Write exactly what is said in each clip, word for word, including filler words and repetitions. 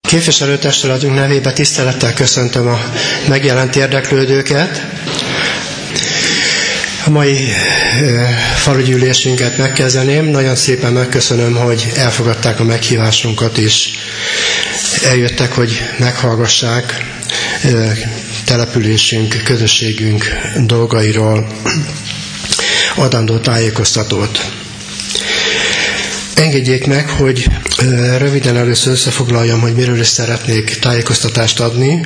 Képviselőtestületünk nevében tisztelettel köszöntöm a megjelent érdeklődőket. A mai falugyűlésünket megkezdeném. Nagyon szépen megköszönöm, hogy elfogadták a meghívásunkat, és eljöttek, hogy meghallgassák településünk, közösségünk dolgairól adandó tájékoztatót. Engedjék meg, hogy röviden először összefoglaljam, hogy miről is szeretnék tájékoztatást adni.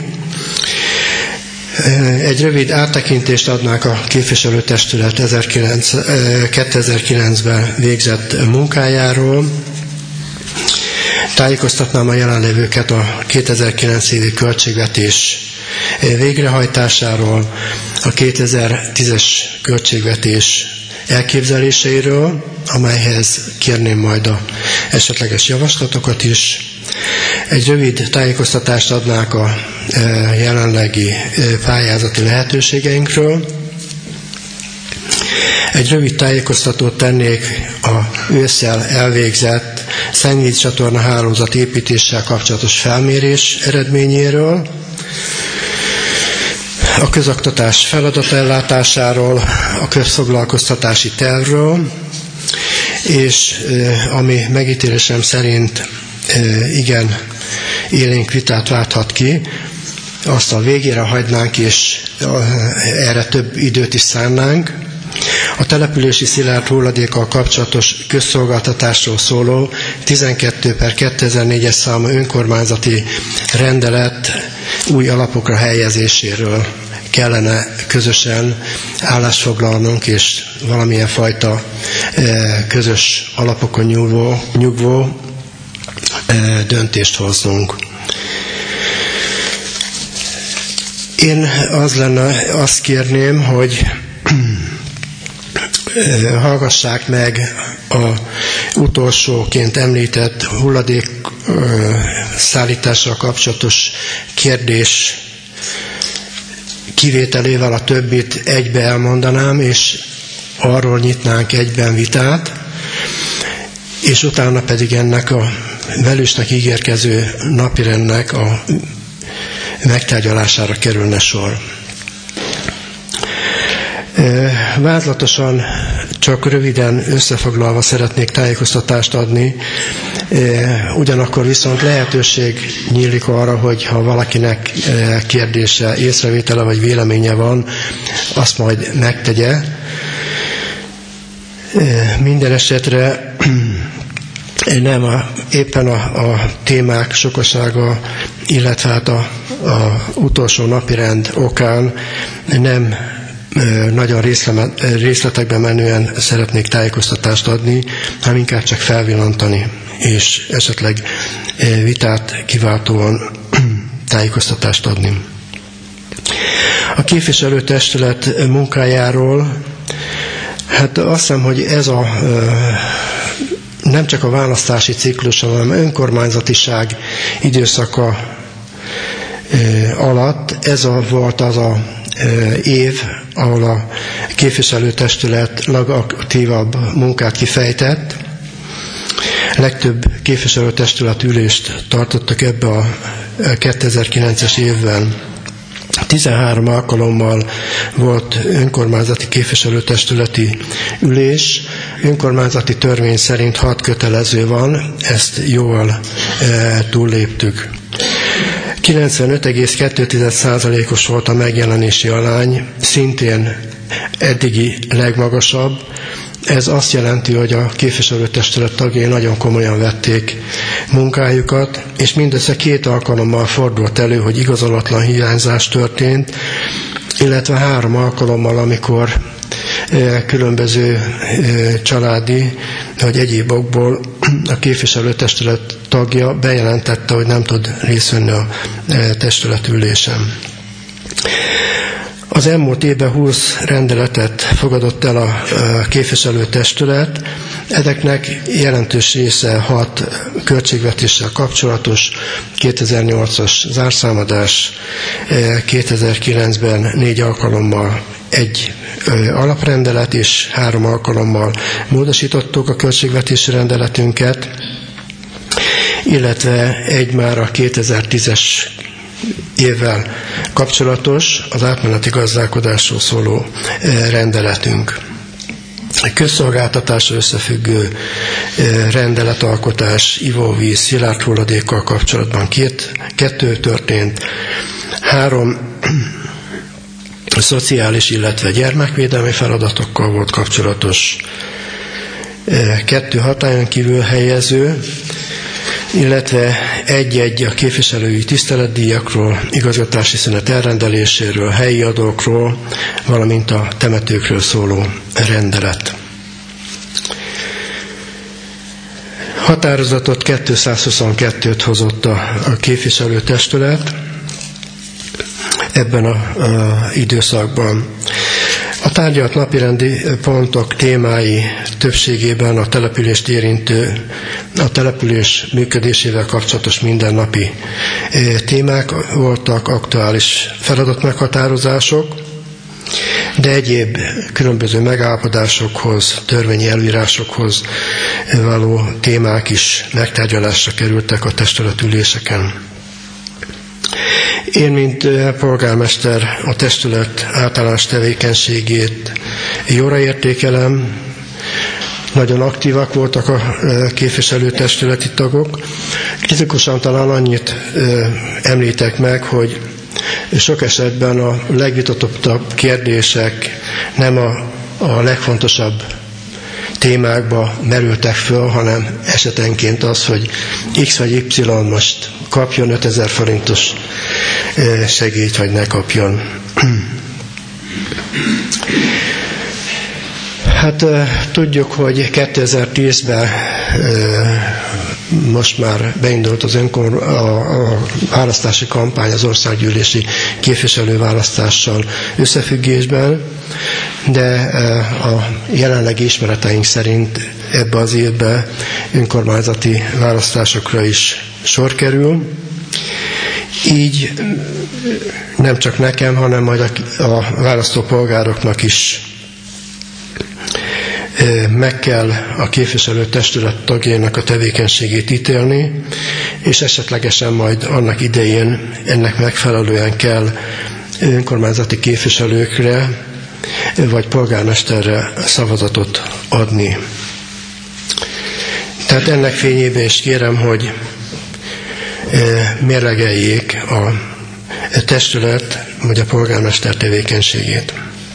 Egy rövid áttekintést adnák a képviselőtestület kétezer-kilencben végzett munkájáról. Tájékoztatnám a jelenlévőket a kétezer-kilenc évi költségvetés végrehajtásáról, a kétezer-tízes költségvetés elképzeléseiről, amelyhez kérném majd a esetleges javaslatokat is. Egy rövid tájékoztatást adnák a jelenlegi pályázati lehetőségeinkről. Egy rövid tájékoztatót tennék a ősszel elvégzett szennyvízcsatorna hálózat építéssel kapcsolatos felmérés eredményéről, a közoktatás feladatellátásáról, a közfoglalkoztatási tervről, és ami megítélésem szerint igen élénk vitát válthat ki, azt a végére hagynánk, és erre több időt is szánnánk. A települési szilárd hulladékkal kapcsolatos közszolgáltatásról szóló tizenkettő per kétezer-négyes számú önkormányzati rendelet új alapokra helyezéséről kellene közösen állásfoglalnunk, és valamilyen fajta közös alapokon nyugvó, nyugvó döntést hoznunk. Én az lenne, azt kérném, hogy hallgassák meg a utolsóként említett hulladék szállítással kapcsolatos kérdés kivételével a többit egybe elmondanám, és arról nyitnánk egyben vitát, és utána pedig ennek a velősnek ígérkező napirendnek a megtárgyalására kerülne sor. Vázlatosan, csak röviden összefoglalva szeretnék tájékoztatást adni, ugyanakkor viszont lehetőség nyílik arra, hogy ha valakinek kérdése, észrevétele vagy véleménye van, azt majd megtegye. Minden esetre nem a, éppen a, a témák sokasága, illetve hát a, a utolsó napirend okán nem nagyon részletekben menően szeretnék tájékoztatást adni, hanem inkább csak felvillantani, és esetleg vitát kiváltóan tájékoztatást adni. A képviselőtestület munkájáról, hát azt hiszem, hogy ez a nem csak a választási ciklus, hanem önkormányzatiság időszaka alatt ez a, volt az a év, ahol a képviselőtestület legaktívabb munkát kifejtett. Legtöbb képviselőtestület ülést tartottak ebbe a kétezer-kilences évben. tizenhárom alkalommal volt önkormányzati képviselőtestületi ülés. Önkormányzati törvény szerint hat kötelező van, ezt jól e, túlléptük. kilencvenöt egész kettő százalékos volt a megjelenési arány, szintén eddigi legmagasabb. Ez azt jelenti, hogy a képviselőtestület tagjai nagyon komolyan vették munkájukat, és mindössze két alkalommal fordult elő, hogy igazolatlan hiányzás történt, illetve három alkalommal, amikor különböző családi vagy egyéb okból a képviselőtestület tagja bejelentette, hogy nem tud részt venni a testületülésen. Az elmúlt évben húsz rendeletet fogadott el a képviselőtestület, ezeknek jelentős része hat költségvetéssel kapcsolatos, kétezer-nyolcas zárszámadás, kétezer-kilencben négy alkalommal egy alaprendelet, és három alkalommal módosítottuk a költségvetési rendeletünket, illetve egy már a kétezer-tízes évvel kapcsolatos, az átmeneti gazdálkodásról szóló rendeletünk. A közszolgáltatásra összefüggő rendeletalkotás ivóvíz, szilárd hulladékkal kapcsolatban két, kettő történt, három szociális, illetve gyermekvédelmi feladatokkal volt kapcsolatos, kettő hatályon kívül helyező, illetve egy-egy a képviselői tiszteletdíjakról, igazgatási szünet elrendeléséről, helyi adókról, valamint a temetőkről szóló rendelet. Határozatot kétszázhuszonkettőt hozott a képviselőtestület ebben az időszakban. A tárgyalt napirendi pontok témái többségében a települést érintő, a település működésével kapcsolatos mindennapi témák voltak, aktuális feladatmeghatározások, de egyéb különböző megállapodásokhoz, törvényi előírásokhoz való témák is megtárgyalásra kerültek a testületüléseken. Én, mint polgármester, a testület általános tevékenységét jóra értékelem. Nagyon aktívak voltak a képviselőtestületi tagok. Kritikusan talán annyit említek meg, hogy sok esetben a legvitatottabb kérdések nem a, a legfontosabb témákba merültek föl, hanem esetenként az, hogy X vagy Y most kapjon ötezer forintos segélyt, vagy ne kapjon. Hát tudjuk, hogy kétezer-tízben most már beindult az önkor, a, a választási kampány az országgyűlési képviselőválasztással összefüggésben, de a jelenlegi ismereteink szerint ebbe az évben önkormányzati választásokra is sor kerül. Így nem csak nekem, hanem majd a, a választópolgároknak is meg kell a képviselőtestület tagjainak a tevékenységét ítélni, és esetlegesen majd annak idején ennek megfelelően kell önkormányzati képviselőkre vagy polgármesterre szavazatot adni. Tehát ennek fényében is kérem, hogy mérlegeljék a testület vagy a polgármester tevékenységét.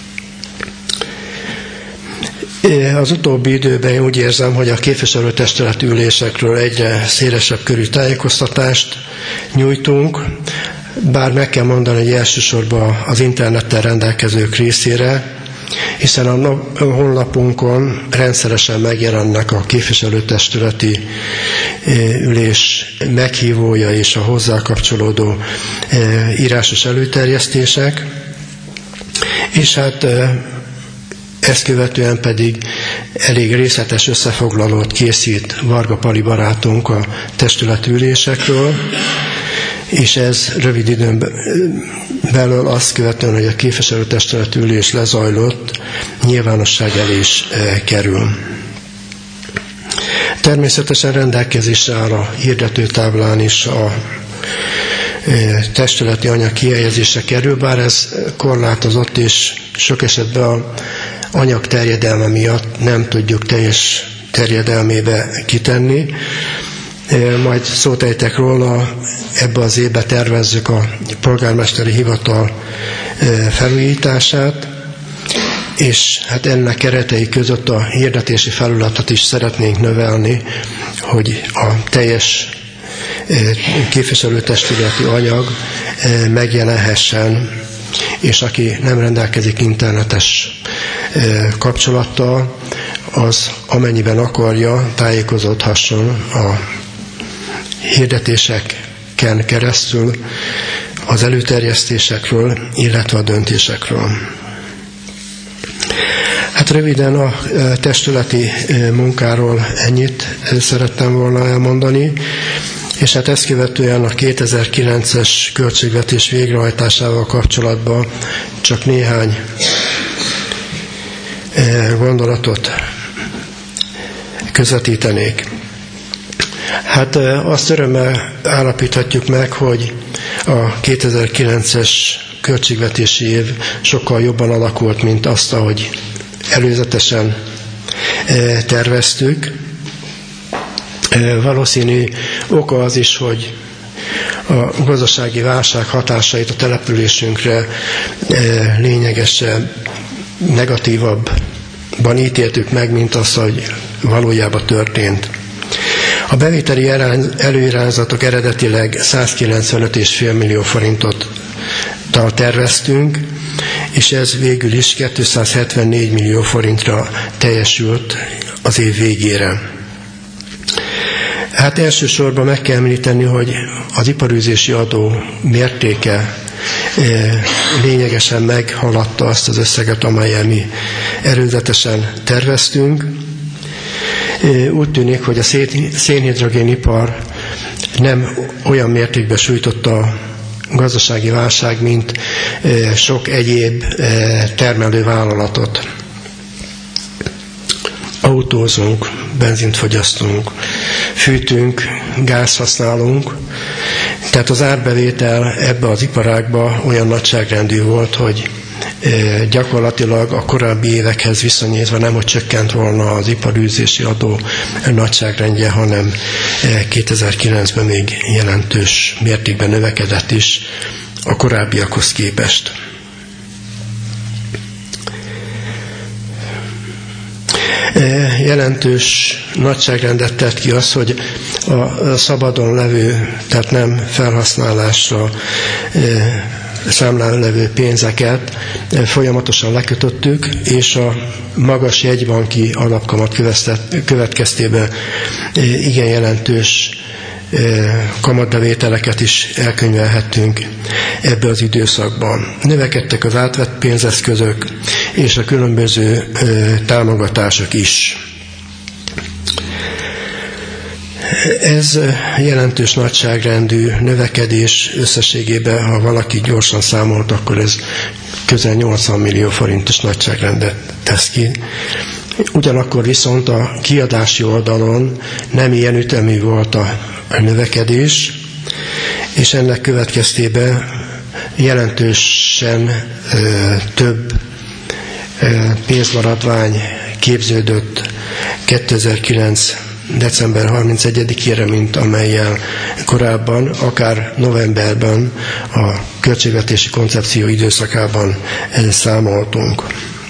Az utóbbi időben én úgy érzem, hogy a képviselőtestület ülésekről egyre szélesebb körű tájékoztatást nyújtunk, bár meg kell mondani, hogy elsősorban az internettel rendelkezők részére, hiszen a honlapunkon rendszeresen megjelennek a képviselőtestületi ülés meghívója és a hozzá kapcsolódó írásos előterjesztések, és hát ezt követően pedig elég részletes összefoglalót készít Varga Pali barátunk a testületülésekről, és ez rövid időn belül azt követően, hogy a képviselőtestületülés lezajlott, nyilvánosság elé is kerül. Természetesen rendelkezésre áll a hirdetőtáblán is a testületi anyag kihelyezése kerül, bár ez korlátozott, és sok esetben a anyag terjedelme miatt nem tudjuk teljes terjedelmébe kitenni. Majd szót ejtek róla, ebbe az évbe tervezzük a polgármesteri hivatal felújítását, és hát ennek keretei között a hirdetési felületet is szeretnénk növelni, hogy a teljes képviselőtestületi anyag megjelenhessen, és aki nem rendelkezik internetes kapcsolattal, az amennyiben akarja, tájékozódhasson a hirdetéseken keresztül az előterjesztésekről, illetve a döntésekről. Hát röviden a testületi munkáról ennyit szerettem volna elmondani, és hát ezt követően a kétezer-kilences költségvetés végrehajtásával kapcsolatban csak néhány gondolatot közvetítenék. Hát azt örömmel állapíthatjuk meg, hogy a kétezer-kilences költségvetési év sokkal jobban alakult, mint azt, ahogy előzetesen terveztük. Valószínű oka az is, hogy a gazdasági válság hatásait a településünkre lényegesen negatívabban ítéltük meg, mint az, hogy valójában történt. A bevételi előirányzatok eredetileg százkilencvenöt egész öt millió forintot terveztünk, és ez végül is kétszázhetvennégy millió forintra teljesült az év végére. Hát elsősorban meg kell említeni, hogy az iparűzési adó mértéke lényegesen meghaladta azt az összeget, amelyen mi előzetesen terveztünk. Úgy tűnik, hogy a szénhidrogénipar nem olyan mértékben sújtotta a gazdasági válság, mint sok egyéb termelővállalatot. Autózunk, benzint fogyasztunk, fűtünk, gáz használunk, tehát az árbevétel ebbe az iparágba olyan nagyságrendű volt, hogy gyakorlatilag a korábbi évekhez viszonyítva nem, hogy csökkent volna az iparűzési adó nagyságrendje, hanem kétezer-kilencben még jelentős mértékben növekedett is a korábbiakhoz képest. Jelentős nagyságrendet tett ki az, hogy a szabadon levő, tehát nem felhasználásra számlán levő pénzeket folyamatosan lekötöttük, és a magas jegybanki alapkamat következtében igen jelentős kamatbevételeket is elkönyvelhettünk ebbe az időszakban. Növekedtek az átvett pénzeszközök és a különböző támogatások is. Ez jelentős nagyságrendű növekedés összességében, ha valaki gyorsan számolt, akkor ez közel nyolcvan millió forintos nagyságrendet tesz ki. Ugyanakkor viszont a kiadási oldalon nem ilyen ütemű volt a növekedés, és ennek következtében jelentősen ö, több ö, pénzmaradvány képződött kétezer-kilenc december harmincegyedikére, mint amellyel korábban, akár novemberben a költségvetési koncepció időszakában számoltunk.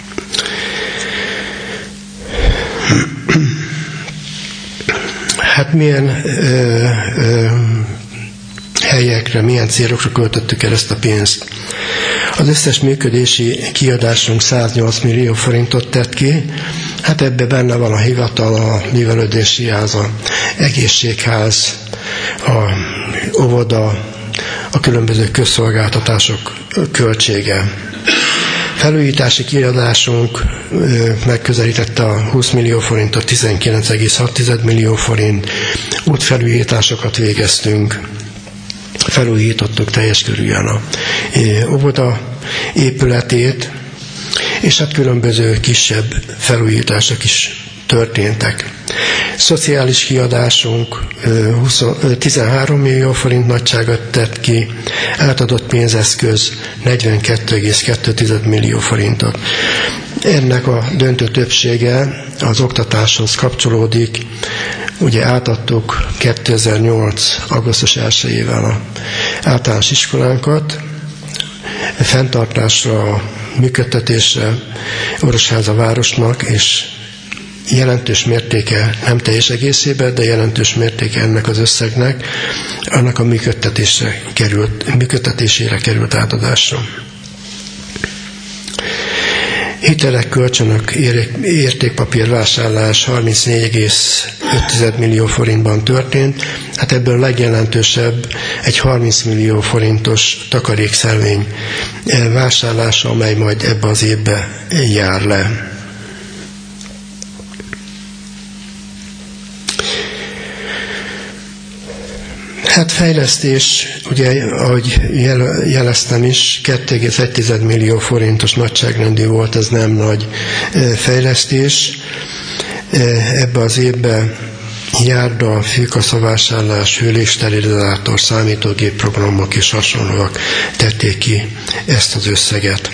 Hát milyen ö, ö, helyekre, milyen célokra költöttük el ezt a pénzt? Az összes működési kiadásunk száznyolc millió forintot tett ki, hát ebbe benne van a hivatal, a művelődési ház, a egészségház, a óvoda, a különböző közszolgáltatások költsége. Felújítási kiadásunk megközelítette a húsz millió forintot, tizenkilenc egész hat millió forint. Útfelújításokat végeztünk, felújítottuk teljes körülön a óvoda épületét, és hát különböző kisebb felújítások is történtek. Szociális kiadásunk tizenhárom millió forint nagyságot tett ki, átadott pénzeszköz negyvenkét egész kettő millió forintot. Ennek a döntő többsége az oktatáshoz kapcsolódik. Ugye átadtuk kétezer-nyolc augusztus elsejével az általános iskolánkat, fenntartásra, működtetésre Orosháza városnak, és jelentős mértéke, nem teljes egészében, de jelentős mértéke ennek az összegnek, annak a működtetésre került, működtetésére került átadásra. Hitelek, kölcsönök, értékpapírvásárlás harmincnégy egész öt millió forintban történt, hát ebből a legjelentősebb egy harminc millió forintos takarékszervény vásárlása, amely majd ebbe az évbe jár le. Hát fejlesztés, ugye, ahogy jeleztem is, két egész egy millió forintos nagyságrendű volt, ez nem nagy fejlesztés. Ebbe az évben járda, fűkaszavásárlás, hőlégsterilizátor, számítógép programok és hasonlóak tették ki ezt az összeget.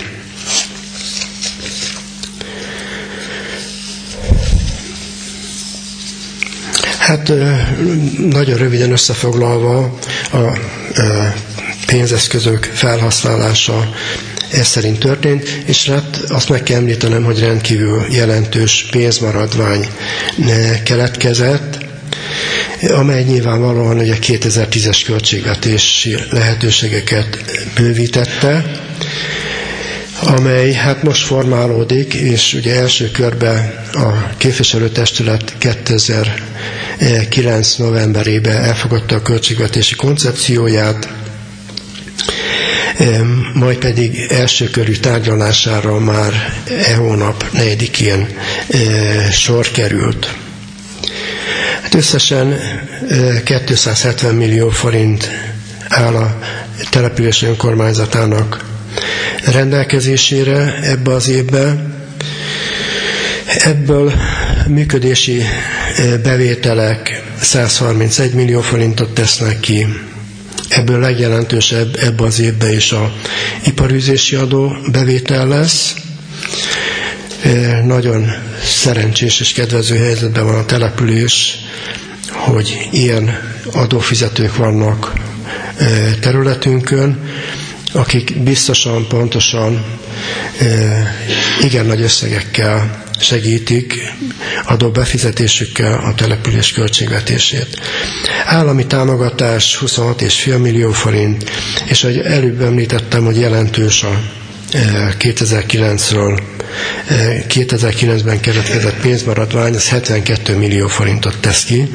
Hát nagyon röviden összefoglalva a pénzeszközök felhasználása ez szerint történt, és hát azt meg kell említenem, hogy rendkívül jelentős pénzmaradvány keletkezett, amely nyilvánvalóan ugye kétezer-tízes költségvetési lehetőségeket bővítette, amely hát most formálódik, és ugye első körben a képviselőtestület kétezer-kilenc novemberében elfogadta a költségvetési koncepcióját, majd pedig első körű tárgyalására már e hónap negyedikén sor került. Hát összesen kétszázhetven millió forint áll a település önkormányzatának rendelkezésére ebbe az évben. Ebből működési bevételek százharmincegy millió forintot tesznek ki. Ebből legjelentősebb ebbe az évben is a iparűzési adó bevétel lesz. Nagyon szerencsés és kedvező helyzetben van a település, hogy ilyen adófizetők vannak területünkön, akik biztosan, pontosan igen nagy összegekkel segítik adóbefizetésükkel a település költségvetését. Állami támogatás huszonhat egész öt millió forint, és ahogy előbb említettem, hogy jelentős a kétezer-kilencről kétezer-kilencben keletkezett pénzmaradvány, az hetvenkét millió forintot tesz ki,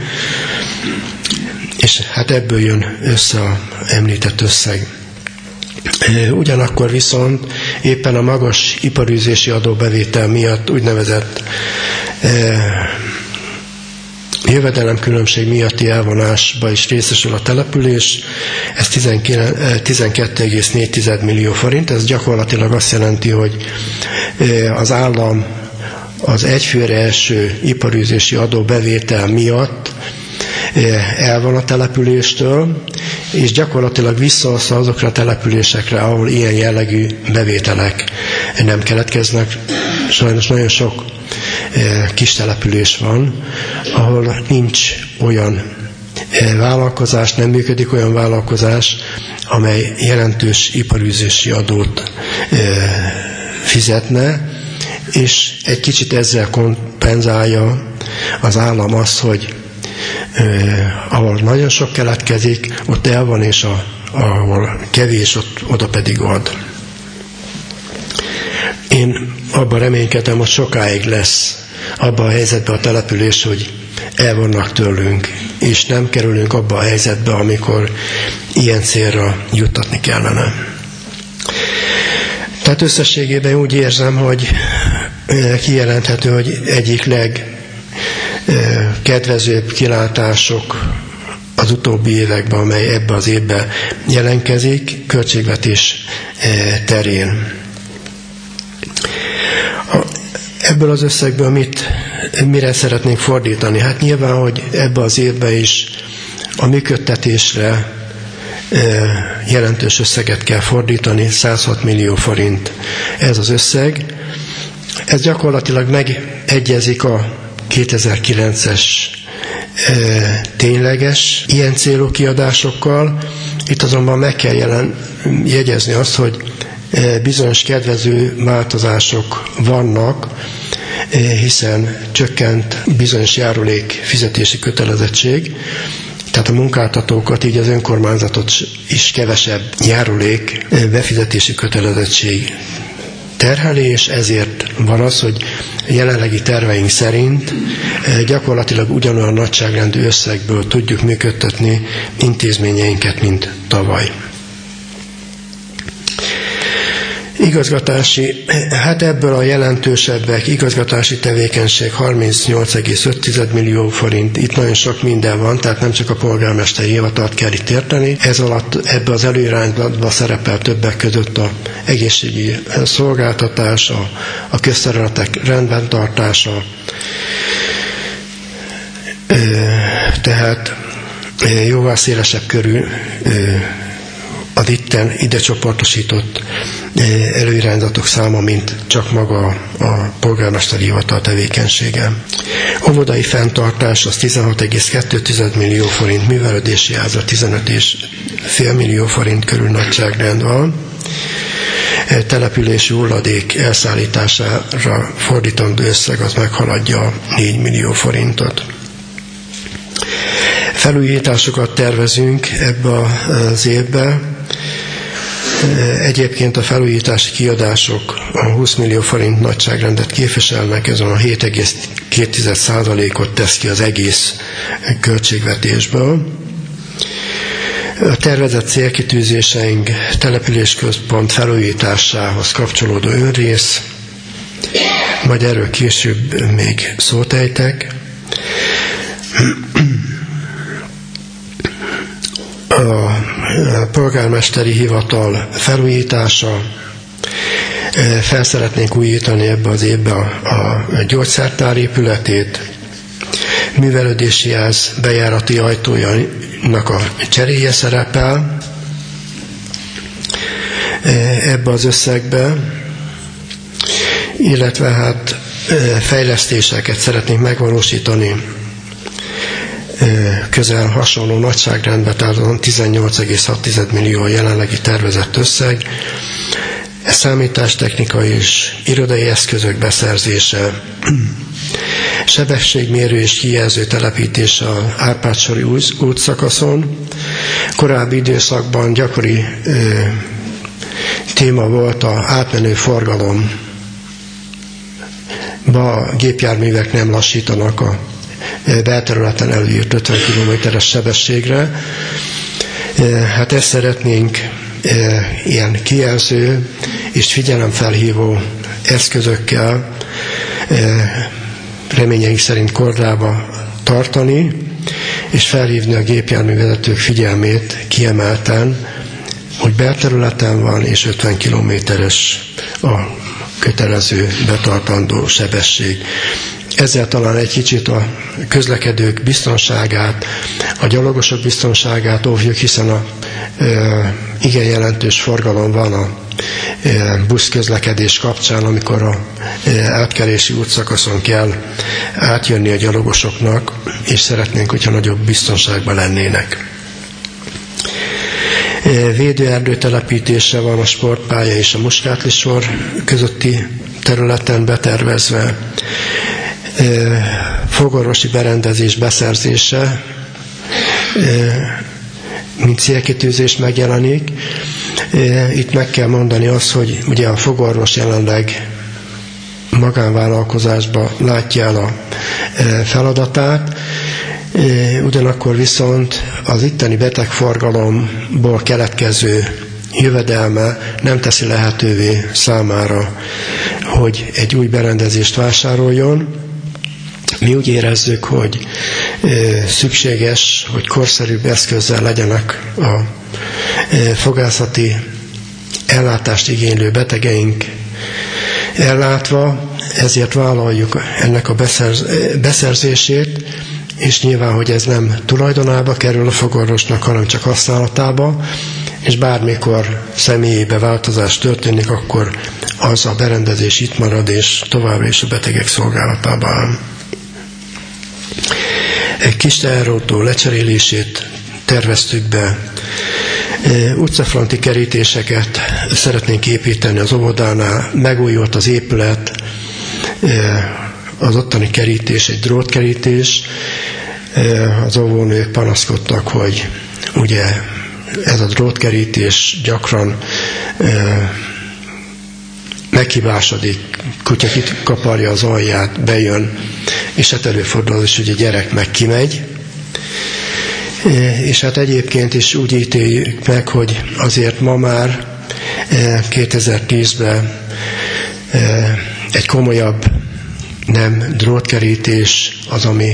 és hát ebből jön össze a említett összeg. Ugyanakkor viszont éppen a magas iparűzési adóbevétel miatt úgynevezett jövedelemkülönbség miatti elvonásba is részesül a település, ez tizenkét egész négy millió forint, ez gyakorlatilag azt jelenti, hogy az állam az egyfőre eső iparűzési adóbevétel miatt elvan a településtől, és gyakorlatilag visszahozza azokra a településekre, ahol ilyen jellegű bevételek nem keletkeznek. Sajnos nagyon sok kis település van, ahol nincs olyan vállalkozás, nem működik olyan vállalkozás, amely jelentős iparűzési adót fizetne, és egy kicsit ezzel kompenzálja az állam azt, hogy eh, ahol nagyon sok keletkezik, ott el van, és a, ahol kevés, ott, oda pedig ad. Én abban reménykedem, hogy sokáig lesz abban a helyzetben a település, hogy elvannak tőlünk, és nem kerülünk abba a helyzetbe, amikor ilyen célra juttatni kellene. Tehát összességében úgy érzem, hogy kijelenthető, hogy egyik legkedvezőbb kilátások az utóbbi években, amely ebbe az évben jelentkezik, költségvetés terén. Ebből az összegből mit, mire szeretnénk fordítani? Hát nyilván, hogy ebbe az évben is a működtetésre jelentős összeget kell fordítani, száz hat millió forint ez az összeg. Ez gyakorlatilag megegyezik a kétezer-kilences tényleges ilyen célú kiadásokkal. Itt azonban meg kell jelen, jegyezni azt, hogy bizonyos kedvező változások vannak, hiszen csökkent bizonyos járulék fizetési kötelezettség, tehát a munkáltatókat, így az önkormányzatot is kevesebb járulék befizetési kötelezettség terheli, és ezért van az, hogy jelenlegi terveink szerint gyakorlatilag ugyanolyan nagyságrendű összegből tudjuk működtetni intézményeinket, mint tavaly. Igazgatási, hát ebből a jelentősebbek, igazgatási tevékenység harmincnyolc egész öt millió forint, itt nagyon sok minden van, tehát nem csak a polgármesteri hivatalt kell itt érteni. Ez alatt ebbe az előirányzatban szerepel többek között a egészségügyi szolgáltatás, a, a közterületek rendben tartása, Tehát jóval szélesebb körül az itten ide csoportosított előirányzatok száma, mint csak maga a polgármesteri hivatal tevékenysége. Óvodai fenntartás az tizenhat egész kettő millió forint, művelődési ára tizenöt egész öt millió forint körül nagyságrend van. Települési hulladék elszállítására fordítandó összeg az meghaladja négy millió forintot. Felújításokat tervezünk ebbe az évbe. Egyébként a felújítási kiadások a húsz millió forint nagyságrendet képviselnek, ezen a hét egész két százalékot tesz ki az egész költségvetésből. A tervezett célkitűzéseink településközpont felújításához kapcsolódó önrész, majd erről később még szót ejtek. A polgármesteri hivatal felújítása, fel szeretnénk újítani ebbe az évbe a, a gyógyszertár épületét, művelődési ház bejárati ajtójának a cseréje szerepel ebbe az összegbe, illetve hát fejlesztéseket szeretnénk megvalósítani közel hasonló nagyságrendben, tehát tizennyolc egész hat millió a jelenlegi tervezett összeg. Ez számítástechnikai és irodai eszközök beszerzése, sebességmérő és kijelző telepítése az Árpád-sori útszakaszon. Korábbi időszakban gyakori ö, téma volt az átmenő forgalom. A gépjárművek nem lassítanak a belterületen előírt ötven kilométeres sebességre. Hát ezt szeretnénk ilyen kijelző és figyelemfelhívó eszközökkel reményeink szerint kordába tartani, és felhívni a gépjárművezetők figyelmét kiemelten, hogy belterületen van, és ötven kilométeres a kötelező betartandó sebesség. Ezzel talán egy kicsit a közlekedők biztonságát, a gyalogosok biztonságát óvjuk, hiszen a e, igen jelentős forgalom van a e, buszközlekedés kapcsán, amikor a e, átkelési útszakaszon kell átjönni a gyalogosoknak, és szeretnénk, hogyha nagyobb biztonságban lennének. E, védőerdő telepítése van a sportpálya és a Muskátli-sor közötti területen betervezve. Fogorvosi berendezés beszerzése, mint célkitűzés megjelenik. Itt meg kell mondani azt, hogy ugye a fogorvos jelenleg magánvállalkozásban látja el a feladatát, ugyanakkor viszont az itteni betegforgalomból keletkező jövedelme nem teszi lehetővé számára, hogy egy új berendezést vásároljon. Mi úgy érezzük, hogy szükséges, hogy korszerűbb eszközzel legyenek a fogászati ellátást igénylő betegeink ellátva, ezért vállaljuk ennek a beszerz, beszerzését, és nyilván, hogy ez nem tulajdonába kerül a fogorvosnak, hanem csak használatába, és bármikor személyébe változás történik, akkor az a berendezés itt marad, és továbbra is a betegek szolgálatában áll. Egy kis teherautó lecserélését terveztük be. Utcafronti kerítéseket szeretnénk építeni az óvodánál, megújult az épület, az ottani kerítés egy drótkerítés. Az óvónők panaszkodtak, hogy ugye ez a drótkerítés gyakran meghibásodik, kutya kaparja az alját, bejön, és hát előfordul az is, hogy a gyerek meg kimegy. És hát egyébként is úgy ítéljük meg, hogy azért ma már kétezer-tízben egy komolyabb nem drótkerítés az, ami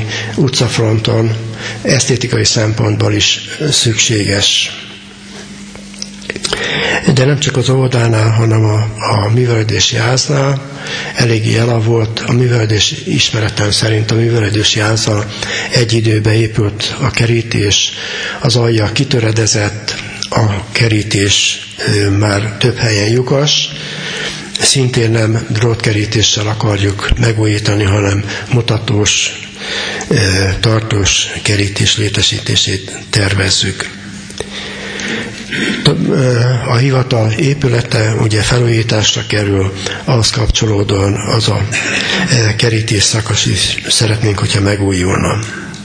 utcafronton esztétikai szempontból is szükséges. De nem csak az óvodánál, hanem a, a művelődési háznál eléggé elavult. A művelődés ismeretem szerint a művelődési házzal egy időben épült a kerítés, az alja kitöredezett, a kerítés már több helyen lyukas. Szintén nem drótkerítéssel akarjuk megújítani, hanem mutatós, tartós kerítés létesítését tervezzük. A hivatal épülete ugye felújításra kerül, ahhoz kapcsolódóan az a kerítés szakasz is szeretnénk, hogyha megújulna.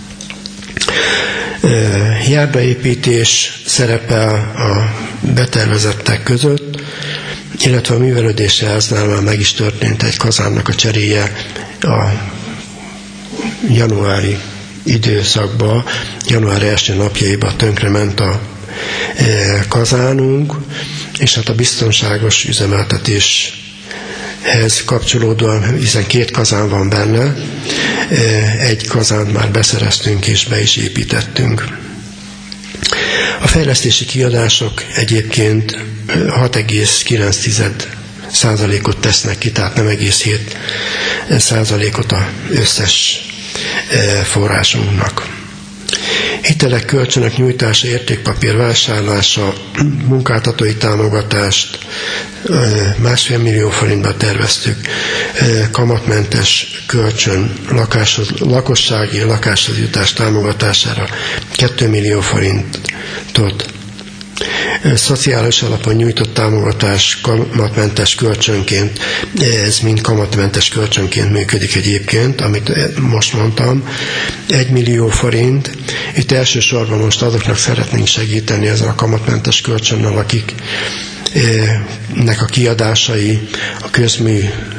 Járdaépítés szerepel a betervezettek között, illetve a művelődési háznál már meg is történt egy kazánnak a cseréje a januári időszakban, január első napjaiban tönkrement a kazánunk, és hát a biztonságos üzemeltetéshez kapcsolódóan, hiszen két kazán van benne, egy kazánt már beszereztünk és be is építettünk. A fejlesztési kiadások egyébként hat egész kilenc százalékot tesznek ki, tehát nem egész hét százalékot az összes forrásunknak. Hitelek, kölcsönök nyújtása, értékpapír vásárlása, munkáltatói támogatást másfél millió forintba terveztük, kamatmentes kölcsön lakáshoz, lakossági lakáshoz jutás támogatására két millió forintot, szociális alapon nyújtott támogatás kamatmentes kölcsönként, ez mind kamatmentes kölcsönként működik egyébként, amit most mondtam, egy millió forint. Itt elsősorban most azoknak szeretnénk segíteni ezzel a kamatmentes kölcsönnel, akiknek a kiadásai a közmű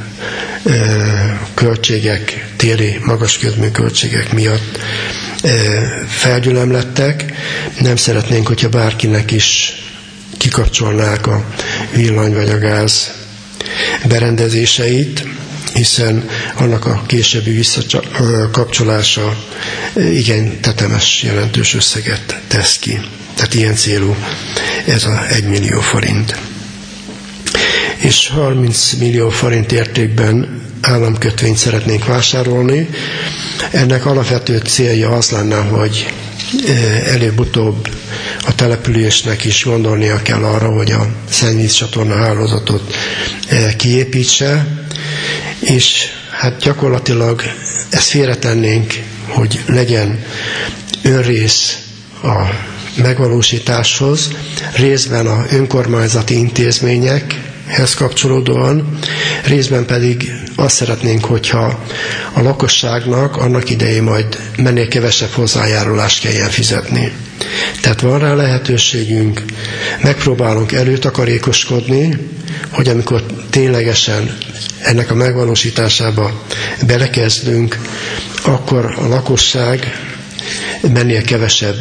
költségek, téli magas közmű költségek miatt felgyülemlettek. Nem szeretnénk, hogyha bárkinek is kikapcsolnák a villany vagy a gáz berendezéseit, hiszen annak a későbbi visszakapcsolása igen tetemes, jelentős összeget tesz ki. Tehát ilyen célú ez a egy millió forint. És harminc millió forint értékben államkötvényt szeretnénk vásárolni. Ennek alapvető célja az lenne, hogy előbb-utóbb a településnek is gondolnia kell arra, hogy a szennyvízcsatorna hálózatot kiépítse, és hát gyakorlatilag ezt félretennénk, hogy legyen önrész a megvalósításhoz, részben a önkormányzati intézményekhez kapcsolódóan, részben pedig azt szeretnénk, hogyha a lakosságnak annak idején majd mennél kevesebb hozzájárulást kelljen fizetni. Tehát van rá lehetőségünk, megpróbálunk előtakarékoskodni, hogy amikor ténylegesen ennek a megvalósításába belekezdünk, akkor a lakosság mennél kevesebb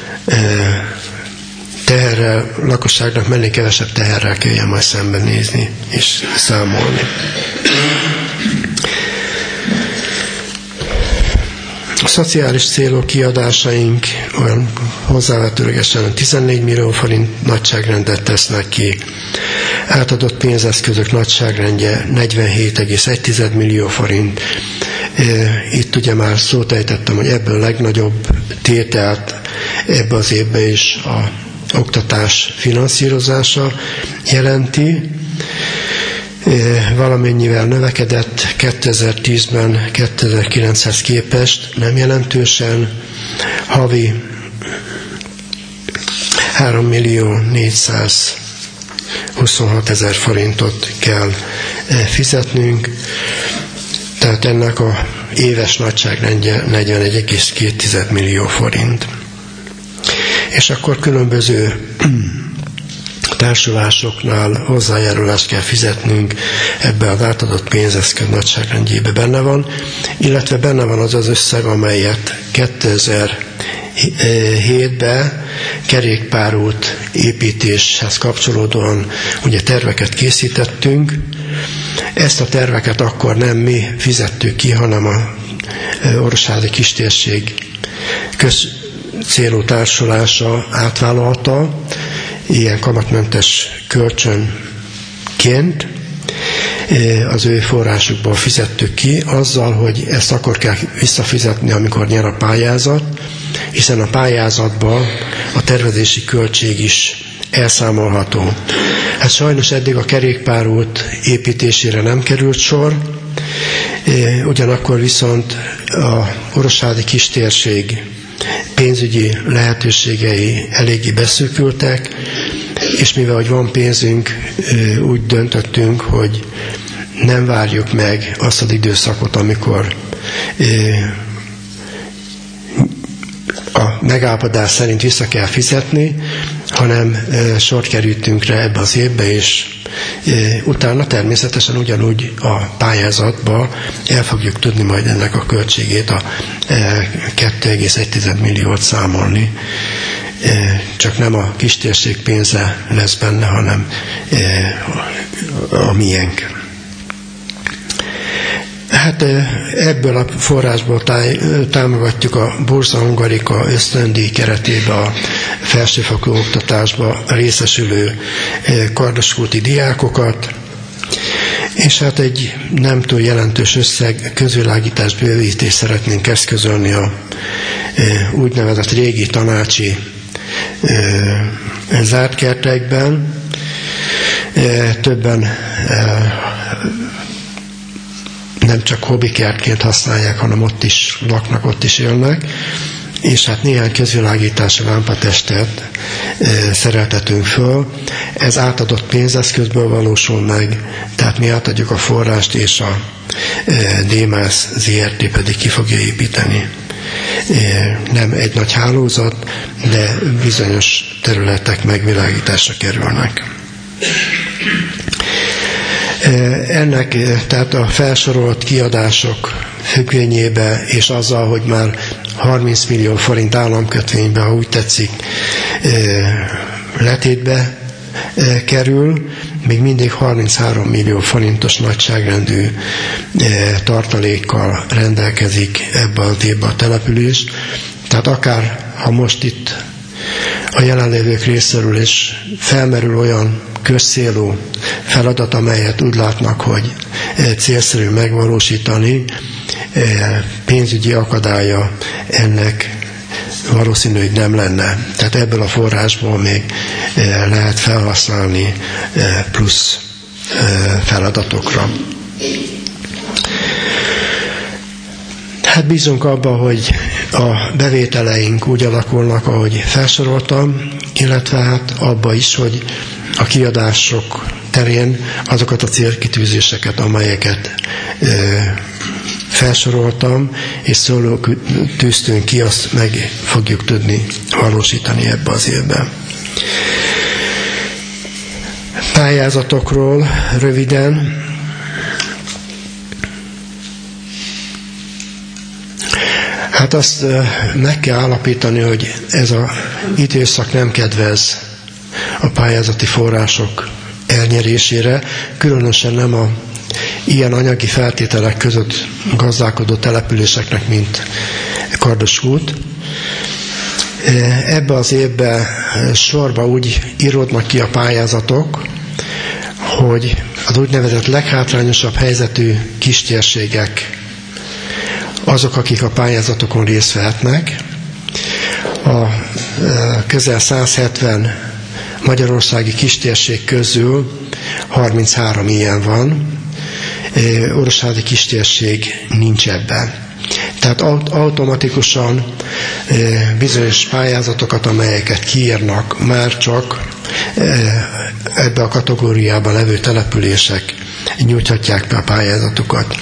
teherrel, lakosságnak mennél kevesebb teherrel kelljen majd szembenézni és számolni. A szociális célok kiadásaink olyan hozzávetőlegesen tizennégy millió forint nagyságrendet tesznek ki. Átadott pénzeszközök nagyságrendje negyvenhét egész egy millió forint. Itt ugye már szót ejtettem, hogy ebből a legnagyobb tételt ebbe az évbe is a oktatás finanszírozása jelenti. Valamennyivel növekedett kétezer-tízben kétezer-kilenchez képest, nem jelentősen, havi három millió négyszázhuszonhat ezer forintot kell fizetnünk, tehát ennek a éves nagyságrendje negyvenegy egész két millió forint. És akkor különböző társulásoknál hozzájárulást kell fizetnünk, ebbe az átadott pénzeszköz nagyságrendjébe benne van, illetve benne van az az összeg, amelyet kétezer-hétben kerékpárút építéshez kapcsolódóan ugye terveket készítettünk. Ezt a terveket akkor nem mi fizettük ki, hanem a Orosházi Kistérség közcélú társulása átvállalta, ilyen kamatmentes kölcsönként az ő forrásukból fizettük ki, azzal, hogy ezt akkor kell visszafizetni, amikor nyer a pályázat, hiszen a pályázatban a tervezési költség is elszámolható. Hát sajnos eddig a kerékpárút építésére nem került sor, ugyanakkor viszont a orosházi kistérség pénzügyi lehetőségei eléggé beszűkültek, és mivel hogy van pénzünk, úgy döntöttünk, hogy nem várjuk meg azt az időszakot, amikor a megállapodás szerint vissza kell fizetni, hanem sort kerültünk rá ebbe az évbe, és utána természetesen ugyanúgy a pályázatba el fogjuk tudni majd ennek a költségét, a két egész egy milliót számolni. Csak nem a kistérség pénze lesz benne, hanem a miénk. Hát ebből a forrásból táj, támogatjuk a Bursa Hungarika ösztöndíj keretében a felsőfokú oktatásba részesülő kardoskúti diákokat, és hát egy nem túl jelentős összeg közvilágítás bővítést szeretnénk eszközölni a úgynevezett régi tanácsi zárt kertekben. Többen nem csak hobbikertként használják, hanem ott is laknak, ott is élnek, és hát néhány közvilágítási lámpatestet e, szereltetünk föl. Ez átadott pénzeszközből valósul meg, tehát mi átadjuk a forrást, és a e, Démász zé er té pedig ki fogja építeni. E, nem egy nagy hálózat, de bizonyos területek megvilágításra kerülnek. Ennek, tehát a felsorolt kiadások függvényébe, és azzal, hogy már harminc millió forint államkötvénybe, ha úgy tetszik, letétbe kerül, még mindig harminchárom millió forintos nagyságrendű tartalékkal rendelkezik ebbe az évben a település. Tehát akár, ha most itt a jelenlévők részéről is felmerül olyan közcélú feladat, amelyet úgy látnak, hogy célszerű megvalósítani, pénzügyi akadálya ennek valószínű, hogy nem lenne. Tehát ebből a forrásból még lehet felhasználni plusz feladatokra. Hát bízunk abba, hogy a bevételeink úgy alakulnak, ahogy felsoroltam, illetve hát abba is, hogy a kiadások terén azokat a célkitűzéseket, amelyeket e, felsoroltam, és szóló tűztünk ki, azt meg fogjuk tudni valósítani ebbe az évben. Pályázatokról röviden. Hát azt meg kell állapítani, hogy ez az időszak nem kedvez a pályázati források elnyerésére, különösen nem a ilyen anyagi feltételek között gazdálkodó településeknek, mint Kardoskút. Ebbe az évben sorba úgy íródnak ki a pályázatok, hogy az úgynevezett leghátrányosabb helyzetű kistérségek azok, akik a pályázatokon részt vehetnek. A közel száz hetven magyarországi kistérség közül harminchárom ilyen van. Orosházi kistérség nincs ebben. Tehát automatikusan bizonyos pályázatokat, amelyeket kiírnak, már csak ebbe a kategóriában levő települések nyújthatják be a pályázatokat.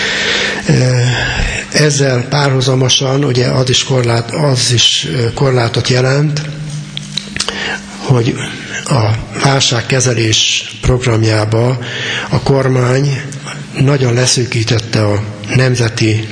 Ezzel párhuzamosan ugye az is, korlát, az is korlátot jelent, hogy a válságkezelés programjába a kormány nagyon leszűkítette a nemzeti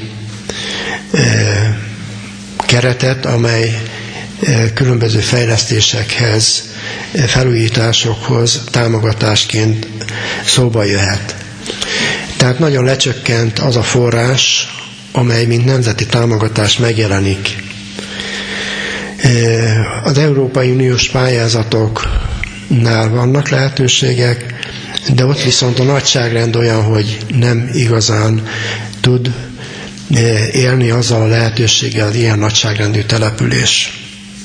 keretet, amely különböző fejlesztésekhez, felújításokhoz támogatásként szóba jöhet. Tehát nagyon lecsökkent az a forrás, amely mint nemzeti támogatás megjelenik. Az Európai Uniós pályázatok nál vannak lehetőségek, de ott viszont a nagyságrend olyan, hogy nem igazán tud élni azzal a lehetőséggel ilyen nagyságrendű település.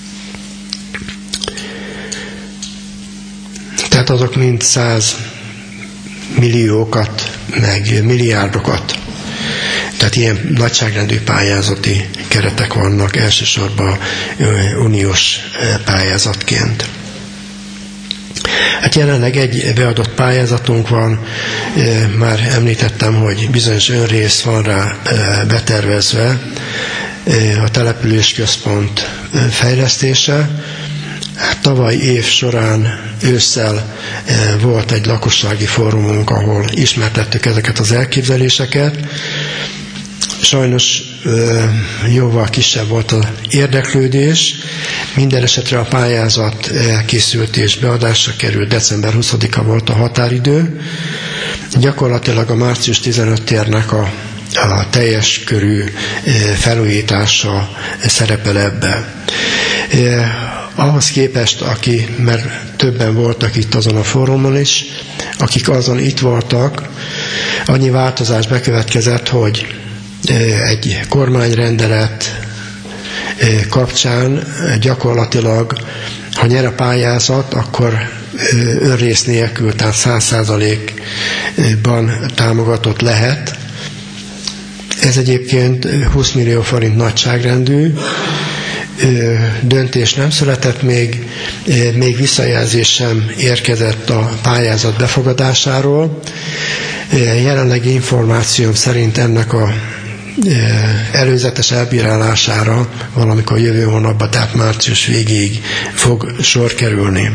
Tehát azok mind száz milliókat, meg milliárdokat. Tehát ilyen nagyságrendű pályázati keretek vannak elsősorban uniós pályázatként. Hát jelenleg egy beadott pályázatunk van, már említettem, hogy bizonyos önrész van rá betervezve, a településközpont fejlesztése. Tavaly év során ősszel volt egy lakossági fórumunk, ahol ismertettük ezeket az elképzeléseket. Sajnos jóval kisebb volt az érdeklődés. Minden esetre a pályázat elkészült és beadásra került, december huszadika volt a határidő. Gyakorlatilag a március tizenötödikének a, a teljes körű felújítása szerepel ebbe. Ahhoz képest, aki, mert többen voltak itt azon a fórumon is, akik azon itt voltak, annyi változás bekövetkezett, hogy egy kormányrendelet kapcsán gyakorlatilag, ha nyer a pályázat, akkor önrész nélkül, tehát száz százalékban támogatott lehet. Ez egyébként húsz millió forint nagyságrendű, döntés nem született még, még visszajelzés sem érkezett a pályázat befogadásáról. Jelenlegi információm szerint ennek a előzetes elbírálására valamikor jövő hónapban, tehát március végéig fog sor kerülni.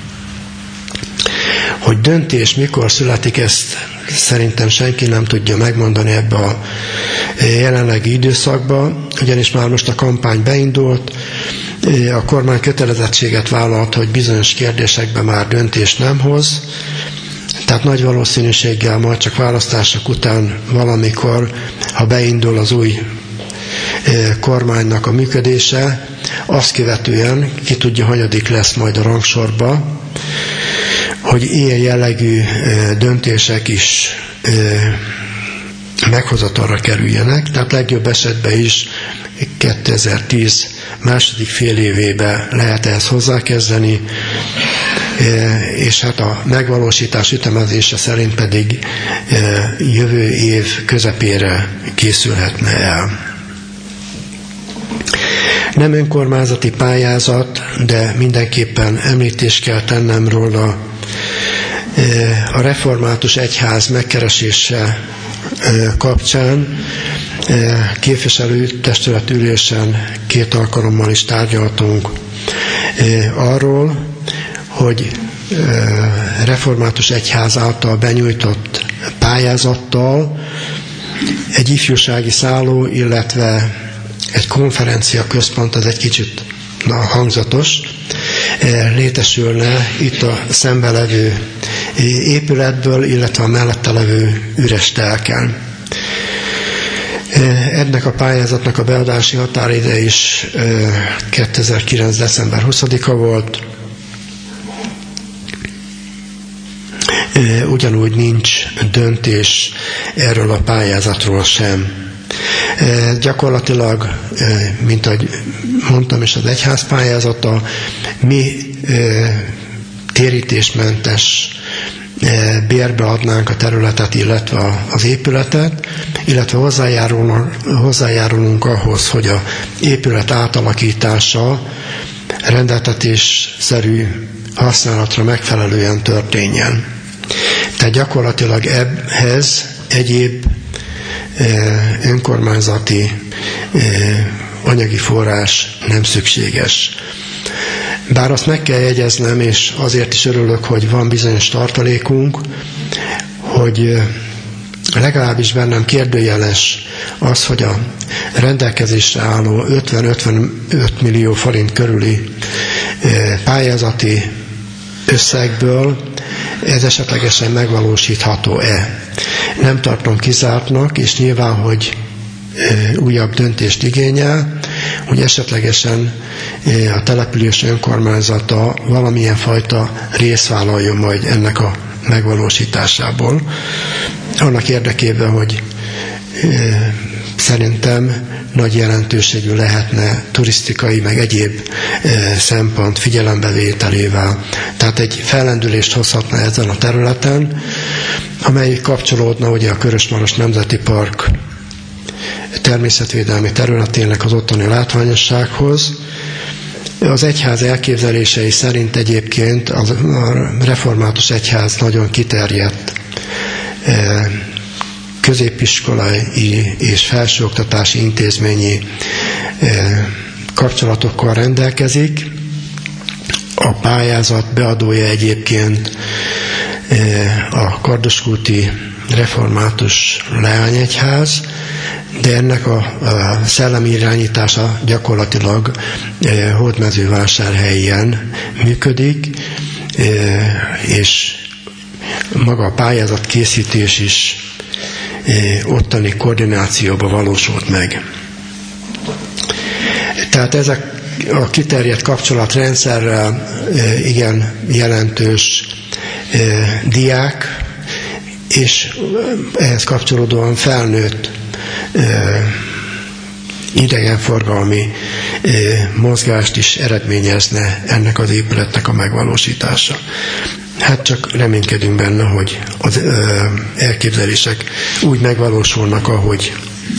Hogy döntés mikor születik, ezt szerintem senki nem tudja megmondani ebbe a jelenlegi időszakban, ugyanis már most a kampány beindult, a kormány kötelezettséget vállalt, hogy bizonyos kérdésekben már döntést nem hoz, tehát nagy valószínűséggel majd csak választások után valamikor, ha beindul az új kormánynak a működése, azt követően, ki tudja, hanyadik lesz majd a rangsorba, hogy ilyen jellegű döntések is meghozatalra kerüljenek, tehát legjobb esetben is kétezer-tíz második fél évébe lehet ehhez hozzákezdeni, és hát a megvalósítás ütemezése szerint pedig jövő év közepére készülhetne el. Nem önkormányzati pályázat, de mindenképpen említést kell tennem róla. A református egyház megkeresése kapcsán képviselőtestület ülésen két alkalommal is tárgyaltunk arról, hogy református egyház által benyújtott pályázattal egy ifjúsági szálló, illetve egy konferencia központ, az egy kicsit na, hangzatos, létesülne itt a szembe levő épületből, illetve a mellette levő üres telken. Ennek a pályázatnak a beadási határideje is kétezer-kilenc. december huszadika volt. Ugyanúgy nincs döntés erről a pályázatról sem. Gyakorlatilag, mint ahogy mondtam is, az egyház pályázata, mi térítésmentes bérbe adnánk a területet, illetve az épületet, illetve hozzájárulunk, hozzájárulunk ahhoz, hogy az épület átalakítása rendeltetésszerű használatra megfelelően történjen. Tehát gyakorlatilag ehhez egyéb önkormányzati anyagi forrás nem szükséges. Bár azt meg kell jegyeznem, és azért is örülök, hogy van bizonyos tartalékunk, hogy legalábbis bennem kérdőjeles az, hogy a rendelkezésre álló ötven-ötvenöt millió forint körüli pályázati összegből ez esetlegesen megvalósítható-e. Nem tartom kizártnak, és nyilván, hogy újabb döntést igényel, hogy esetlegesen a település önkormányzata valamilyen fajta részt vállaljon majd ennek a megvalósításából. Annak érdekében, hogy szerintem nagy jelentőségű lehetne turisztikai, meg egyéb szempont figyelembevételével. Tehát egy fellendülést hozhatna ezen a területen, amely kapcsolódna ugye a Körös-Maros Nemzeti Park természetvédelmi területének az ottani látványossághoz. Az egyház elképzelései szerint egyébként a református egyház nagyon kiterjedt középiskolai és felsőoktatási intézményi kapcsolatokkal rendelkezik. A pályázat beadója egyébként a Kardoskúti Református Leányegyház, de ennek a, a szellemi irányítása gyakorlatilag e, Hódmezővásárhelyen működik, e, és maga a pályázat készítés is e, ottani koordinációba valósult meg. Tehát ezek a kiterjedt kapcsolatrendszerrel e, igen jelentős e, diák, és ehhez kapcsolódóan felnőtt idegenforgalmi mozgást is eredményezne ennek az épületnek a megvalósítása. Hát csak reménykedünk benne, hogy az elképzelések úgy megvalósulnak, ahogy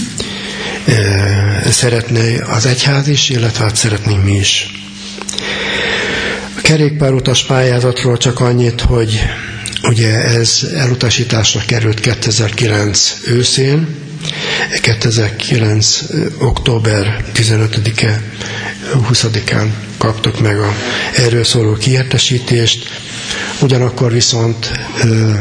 szeretné az egyház is, illetve hát szeretnénk mi is. A kerékpárutas pályázatról csak annyit, hogy ugye ez elutasításra került kétezer-kilenc őszén, kétezer-kilenc október tizenötödike huszadikán kaptuk meg a erről szóló kiértesítést, ugyanakkor viszont ö,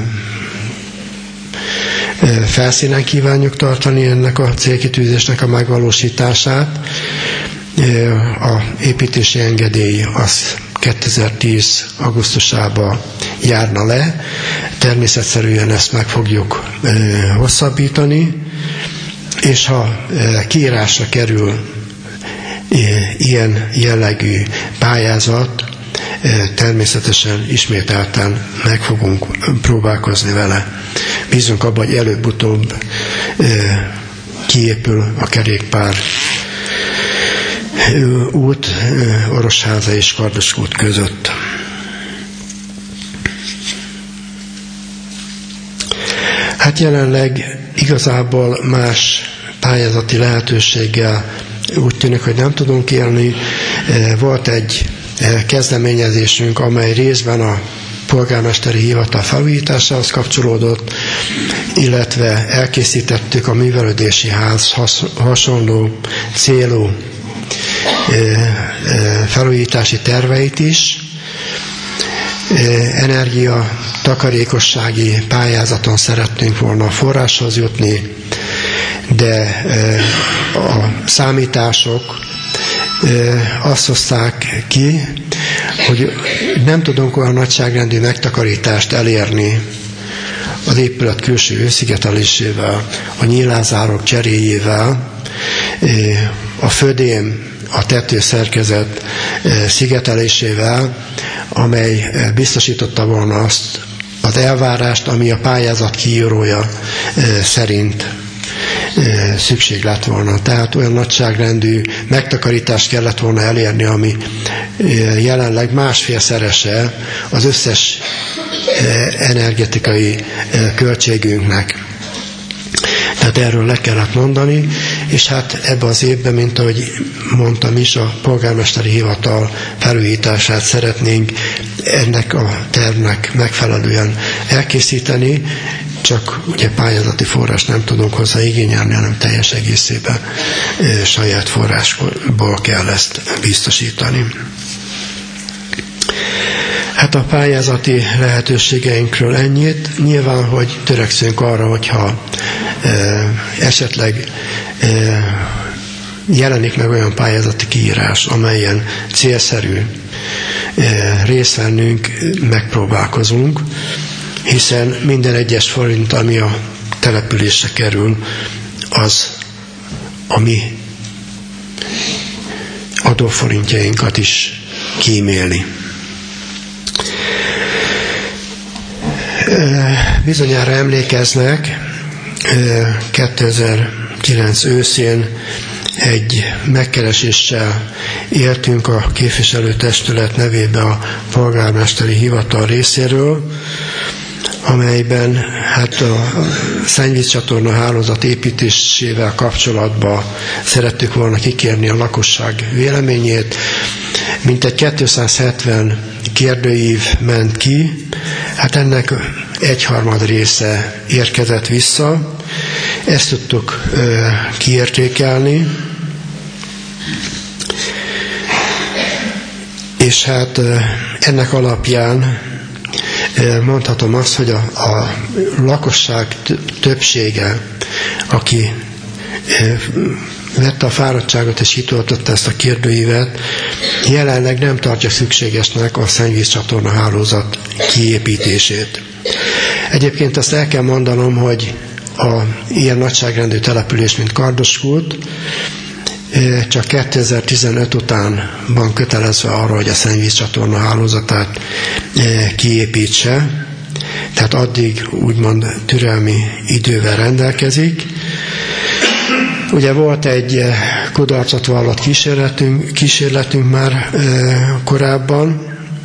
ö, felszínen kívánjuk tartani ennek a célkitűzésnek a megvalósítását. Ö, a építési engedély az kétezer-tíz augusztusában járna le, természetszerűen ezt meg fogjuk ö, hosszabbítani, és ha kiírásra kerül ilyen jellegű pályázat, természetesen ismételten meg fogunk próbálkozni vele. Bízunk abban, hogy előbb-utóbb kiépül a kerékpár út Orosháza és Kardoskút között. Hát jelenleg igazából más pályázati lehetőséggel úgy tűnik, hogy nem tudunk élni. Volt egy kezdeményezésünk, amely részben a polgármesteri hivatal felújításához kapcsolódott, illetve elkészítettük a művelődési ház hasonló célú felújítási terveit is. Energia takarékossági pályázaton szeretnénk volna a forráshoz jutni, de a számítások azt hozták ki, hogy nem tudunk olyan nagyságrendű megtakarítást elérni az épület külső őszigetelésével, a nyílázárok cseréjével, a födém, a tetőszerkezet szigetelésével, amely biztosította volna azt az elvárást, ami a pályázat kiírója szerint szükség lett volna. Tehát olyan nagyságrendű megtakarítást kellett volna elérni, ami jelenleg másfélszerese az összes energetikai költségünknek. Tehát erről le kellett mondani, és hát ebben az évben, mint ahogy mondtam is, a polgármesteri hivatal felújítását szeretnénk ennek a tervnek megfelelően elkészíteni, csak ugye pályázati forrás nem tudunk hozzá igényelni, hanem teljes egészében e, saját forrásból kell ezt biztosítani. Hát a pályázati lehetőségeinkről ennyit. Nyilván, hogy törekszünk arra, hogyha e, esetleg e, jelenik meg olyan pályázati kiírás, amelyen célszerű e, részt vennünk, megpróbálkozunk, hiszen minden egyes forint, ami a településre kerül, az a mi adóforintjainkat is kímélni. Bizonyára emlékeznek, kétezer-kilenc őszén egy megkereséssel éltünk a képviselőtestület nevébe a polgármesteri hivatal részéről, amelyben hát a szennyvízcsatorna hálózat építésével kapcsolatban szerettük volna kikérni a lakosság véleményét. Mintegy kétszázhetven kérdőív ment ki, hát ennek egyharmad része érkezett vissza, ezt tudtuk ö, kiértékelni, és hát ö, ennek alapján ö, mondhatom azt, hogy a, a lakosság többsége, aki ö, vette a fáradtságot és kitöltötte ezt a kérdőívet, jelenleg nem tartja szükségesnek a szennyvízcsatorna hálózat kiépítését. Egyébként azt el kell mondanom, hogy a ilyen nagyságrendű település, mint Kardoskút, csak kétezer-tizenöt után van kötelezve arra, hogy a szennyvízcsatorna hálózatát kiépítse, tehát addig úgymond türelmi idővel rendelkezik. Ugye volt egy kudarcot vallott kísérletünk, kísérletünk már korábban.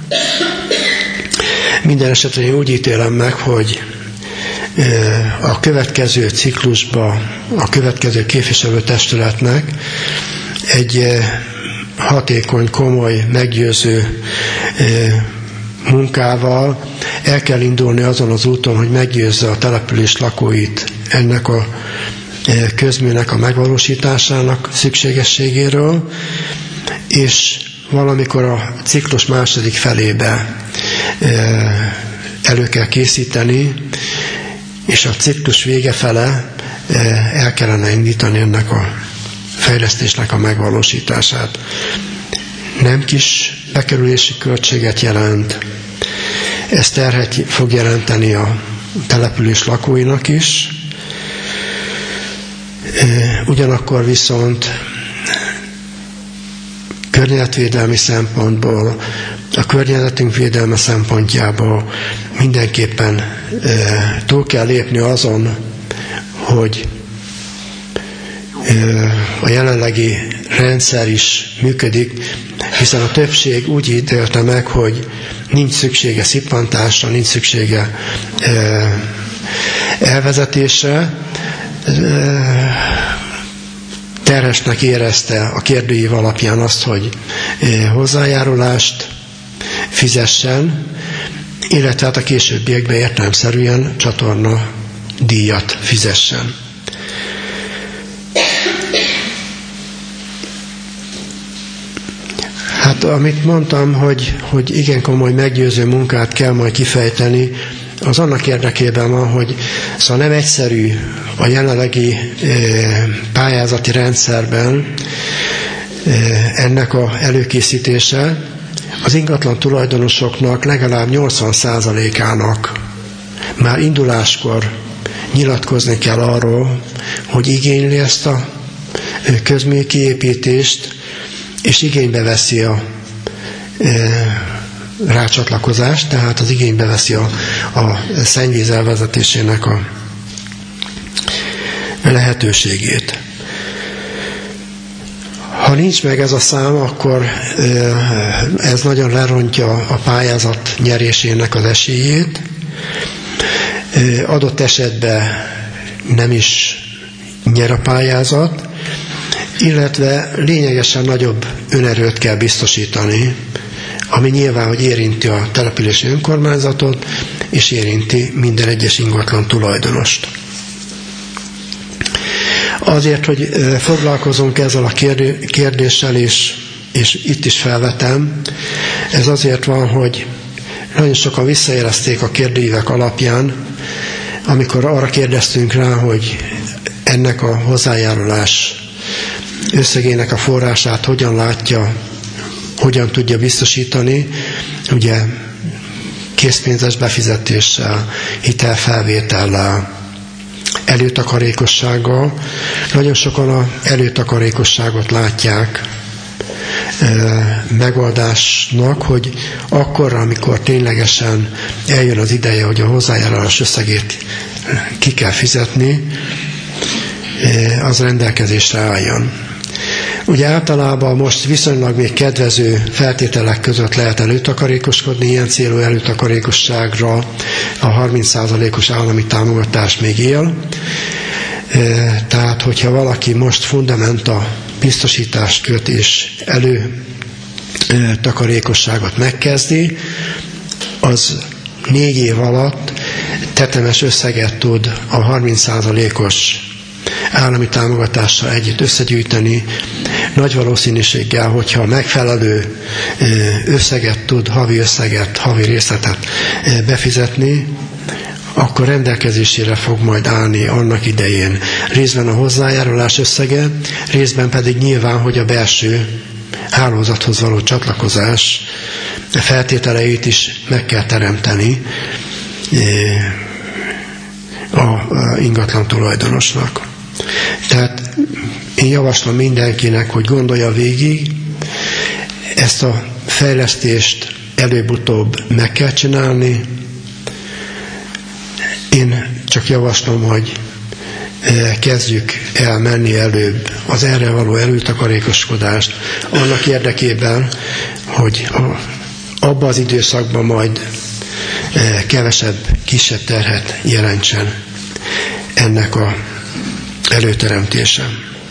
Minden esetre én úgy ítélem meg, hogy a következő ciklusba, a következő képviselőtestületnek egy hatékony, komoly, meggyőző munkával el kell indulni azon az úton, hogy meggyőzze a település lakóit ennek a közműnek a megvalósításának szükségességéről, és valamikor a ciklus második felébe elő kell készíteni, és a ciklus vége fele el kellene indítani ennek a fejlesztésnek a megvalósítását. Nem kis bekerülési költséget jelent, ez terhet fog jelenteni a település lakóinak is, ugyanakkor viszont környezetvédelmi szempontból, a környezetünk védelme szempontjából mindenképpen e, túl kell lépni azon, hogy e, a jelenlegi rendszer is működik, hiszen a többség úgy ítélte meg, hogy nincs szüksége szippantásra, nincs szüksége e, elvezetésre. E, terhesnek érezte a kérdőív alapján azt, hogy hozzájárulást fizessen, illetve hát a későbbiekben értelemszerűen csatorna díjat fizessen. Hát amit mondtam, hogy, hogy igen komoly meggyőző munkát kell majd kifejteni, az annak érdekében van, hogy szóval nem egyszerű a jelenlegi pályázati rendszerben ennek a előkészítése. Az ingatlan tulajdonosoknak legalább nyolcvan százalékának már induláskor nyilatkozni kell arról, hogy igényli ezt a közmű kiépítést, és igénybe veszi a rácsatlakozást, tehát az igénybe veszi a, a szennyvíz elvezetésének a lehetőségét. Ha nincs meg ez a szám, akkor ez nagyon lerontja a pályázat nyerésének az esélyét. Adott esetben nem is nyer a pályázat, illetve lényegesen nagyobb önerőt kell biztosítani, ami nyilván, hogy érinti a települési önkormányzatot, és érinti minden egyes ingatlan tulajdonost. Azért, hogy foglalkozunk ezzel a kérdéssel, és, és itt is felvetem, ez azért van, hogy nagyon sokan visszajelezték a kérdőívek alapján, amikor arra kérdeztünk rá, hogy ennek a hozzájárulás összegének a forrását hogyan látja, hogyan tudja biztosítani, ugye készpénzes befizetéssel, hitelfelvétellel, előtakarékossággal. Nagyon sokan az előtakarékosságot látják megoldásnak, hogy akkor, amikor ténylegesen eljön az ideje, hogy a hozzájárulás összegét ki kell fizetni, az rendelkezésre álljon. Ugye általában most viszonylag még kedvező feltételek között lehet előtakarékoskodni, ilyen célú előtakarékosságra a harminc százalékos állami támogatás még él. Tehát, hogyha valaki most fundamenta biztosítást köt és előtakarékosságot megkezdi, az négy év alatt tetemes összeget tud a harminc százalékos állami támogatással együtt összegyűjteni. Nagy valószínűséggel, hogyha megfelelő összeget tud, havi összeget, havi részletet befizetni, akkor rendelkezésére fog majd állni annak idején részben a hozzájárulás összege, részben pedig nyilván, hogy a belső hálózathoz való csatlakozás feltételeit is meg kell teremteni a ingatlan tulajdonosnak. Tehát én javaslom mindenkinek, hogy gondolja végig, ezt a fejlesztést előbb-utóbb meg kell csinálni. Én csak javaslom, hogy kezdjük el menni előbb az erre való előtakarékoskodást annak érdekében, hogy abban az időszakban majd kevesebb, kisebb terhet jelentsen ennek a előteremtése.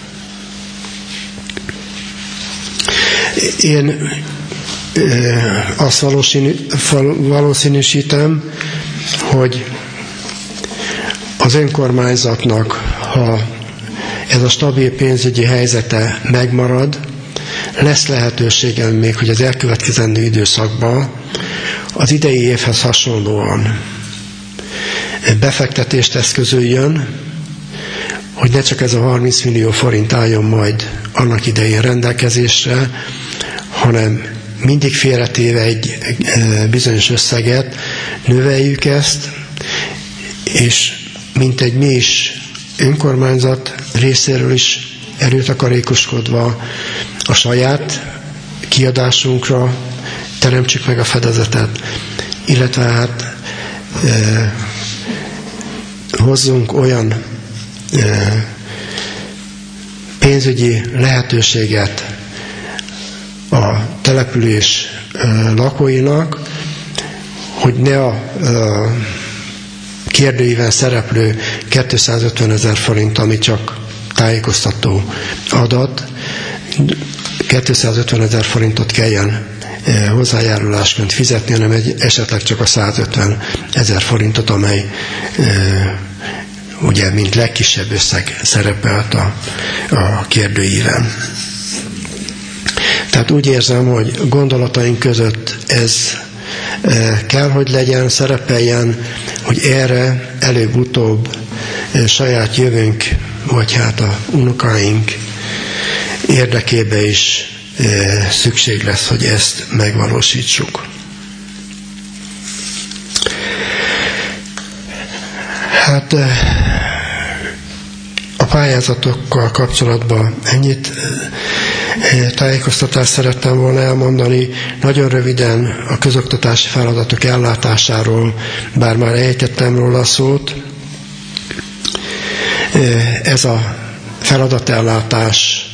Én azt valószínűsítem, hogy az önkormányzatnak, ha ez a stabil pénzügyi helyzete megmarad, lesz lehetősége még, hogy az elkövetkezendő időszakban az idei évhez hasonlóan befektetést eszközöljön, hogy ne csak ez a harminc millió forint álljon majd annak idején rendelkezésre, hanem mindig félretéve egy bizonyos összeget, növeljük ezt, és mint egy mi is önkormányzat részéről is előtakarékoskodva a saját kiadásunkra teremtsük meg a fedezetet, illetve hát e, hozzunk olyan e, pénzügyi lehetőséget a település e, lakóinak, hogy ne a e, kérdőíven szereplő kétszázötven ezer forint, ami csak tájékoztató adat, kétszázötven ezer forintot kelljen hozzájárulásként fizetni, hanem egy, esetleg csak a százötven ezer forintot, amely e, ugye mint legkisebb összeg szerepelt a, a kérdőíven. Tehát úgy érzem, hogy gondolataink között ez e, kell, hogy legyen, szerepeljen, hogy erre előbb-utóbb e, saját jövőnk, vagy hát a unokáink érdekébe is e, szükség lesz, hogy ezt megvalósítsuk. Hát e, a pályázatokkal kapcsolatban ennyit e, tájékoztatást szerettem volna elmondani. Nagyon röviden a közoktatási feladatok ellátásáról, bár már ejtettem róla a szót. E, ez a feladatellátás